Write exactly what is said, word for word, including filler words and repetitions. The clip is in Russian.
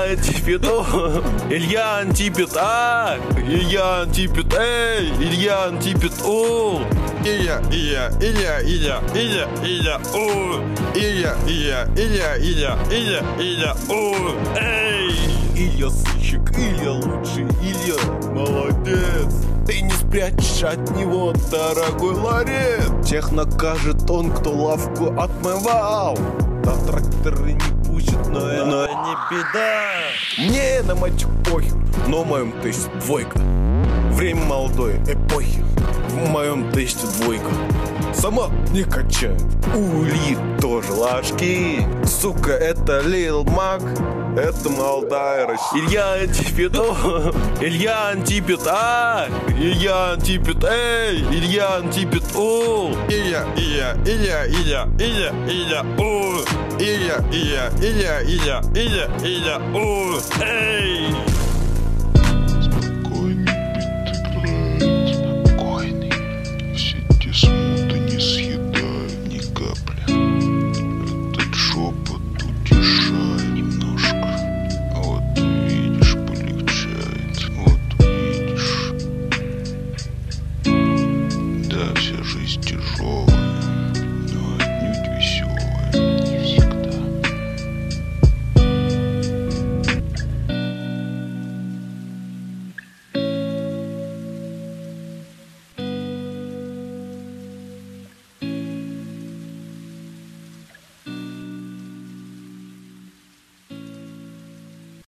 Илья Антипит, о, Илья Антипит, а, Илья Антипит, эй, Илья Антипит, о, Илья, Илья, Илья, Илья, Илья, Илья, о, Илья, Илья, Илья, Илья, Илья, Илья, о, эй. Илья сыщик, Илья лучший, Илья молодец. Ты не спрячешь от него, дорогой ларец. Тех накажет он, кто лавку отмывал. Да тракторы не пустят, но, но не беда. Мне на мальчик похер, но в моем тесте двойка. Время молодой эпохи, в моем тесте двойка. Сама не качает, у Ильи тоже ложки. Сука, это Lil Mac, это молодая Россия. Илья Антипит, о, Илья Антипит, а, Илья Антипит, эй, Илья Антипит, о, Илья, Илья, Илья, Илья, Илья, Илья, о, Илья, Илья, Илья, Илья, Илья, Илья, о, эй.